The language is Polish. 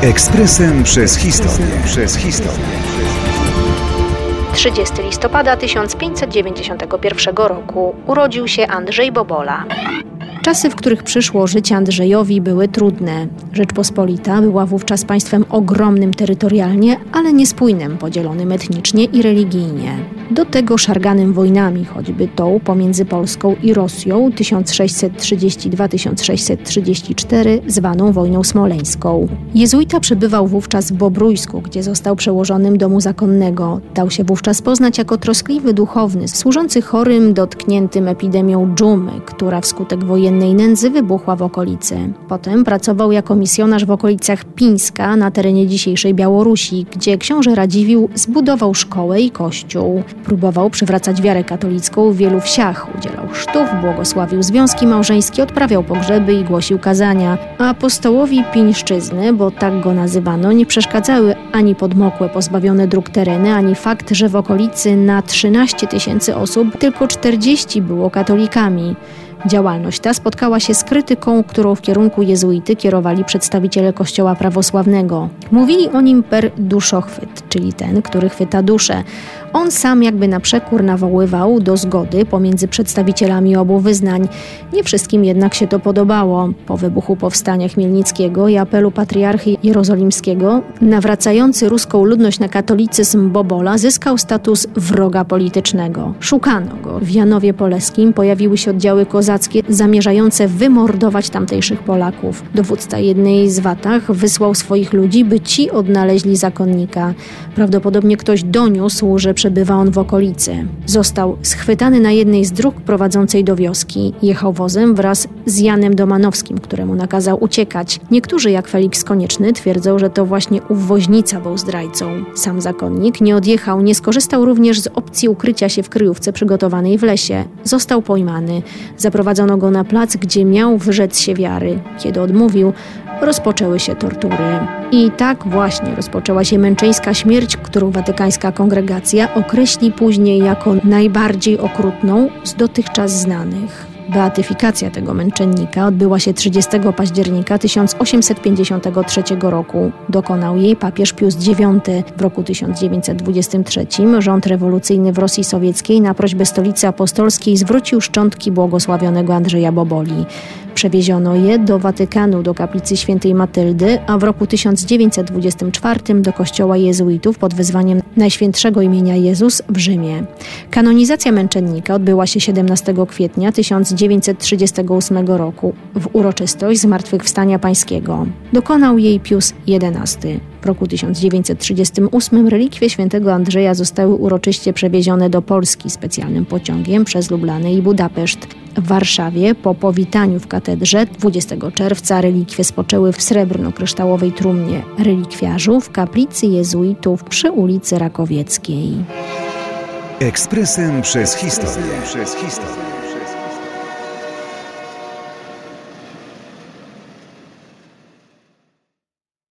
Ekspresem przez historię. 30 listopada 1591 roku urodził się Andrzej Bobola. Czasy, w których przyszło żyć Andrzejowi, były trudne. Rzeczpospolita była wówczas państwem ogromnym terytorialnie, ale niespójnym, podzielonym etnicznie i religijnie. Do tego szarganym wojnami, choćby tą pomiędzy Polską i Rosją 1632-1634, zwaną wojną smoleńską. Jezuita przebywał wówczas w Bobrójsku, gdzie został przełożonym domu zakonnego. Dał się wówczas poznać jako troskliwy duchowny, służący chorym dotkniętym epidemią dżumy, która wskutek wojennej nędzy wybuchła w okolicy. Potem pracował jako misjonarz w okolicach Pińska na terenie dzisiejszej Białorusi, gdzie książę Radziwiłł zbudował szkołę i kościół. Próbował przywracać wiarę katolicką w wielu wsiach, udzielał chrztów, błogosławił związki małżeńskie, odprawiał pogrzeby i głosił kazania. A apostołowi Pińszczyzny, bo tak go nazywano, nie przeszkadzały ani podmokłe, pozbawione dróg tereny, ani fakt, że w okolicy na 13 000 osób tylko 40 było katolikami. Działalność ta spotkała się z krytyką, którą w kierunku jezuity kierowali przedstawiciele Kościoła prawosławnego. Mówili o nim per duszochwyt, czyli ten, który chwyta duszę. On sam jakby na przekór nawoływał do zgody pomiędzy przedstawicielami obu wyznań. Nie wszystkim jednak się to podobało. Po wybuchu powstania chmielnickiego i apelu patriarchy jerozolimskiego, nawracający ruską ludność na katolicyzm Bobola zyskał status wroga politycznego. Szukano go. W Janowie Poleskim pojawiły się oddziały kozackie zamierzające wymordować tamtejszych Polaków. Dowódca jednej z watach wysłał swoich ludzi, by ci odnaleźli zakonnika. Prawdopodobnie ktoś doniósł, że przebywa on w okolicy. Został schwytany na jednej z dróg prowadzącej do wioski. Jechał wozem wraz z Janem Domanowskim, któremu nakazał uciekać. Niektórzy, jak Feliks Konieczny, twierdzą, że to właśnie ów woźnica był zdrajcą. Sam zakonnik nie odjechał, nie skorzystał również z opcji ukrycia się w kryjówce przygotowanej w lesie. Został pojmany. Zaprowadzono go na plac, gdzie miał wyrzec się wiary. Kiedy odmówił, rozpoczęły się tortury. I tak właśnie rozpoczęła się męczeńska śmierć, którą watykańska kongregacja określi później jako najbardziej okrutną z dotychczas znanych. Beatyfikacja tego męczennika odbyła się 30 października 1853 roku. Dokonał jej papież Pius IX. W roku 1923 rząd rewolucyjny w Rosji Sowieckiej na prośbę Stolicy Apostolskiej zwrócił szczątki błogosławionego Andrzeja Boboli. Przewieziono je do Watykanu, do kaplicy świętej Matyldy, a w roku 1924 do kościoła jezuitów pod wezwaniem Najświętszego imienia Jezus w Rzymie. Kanonizacja męczennika odbyła się 17 kwietnia 1938 roku w uroczystość Zmartwychwstania Pańskiego. Dokonał jej Pius XI. W roku 1938 relikwie świętego Andrzeja zostały uroczyście przewiezione do Polski specjalnym pociągiem przez Lublanę i Budapeszt. W Warszawie po powitaniu w katedrze 20 czerwca relikwie spoczęły w srebrno-kryształowej trumnie relikwiarzu w kaplicy jezuitów przy ulicy Rakowieckiej. Ekspresem przez historię.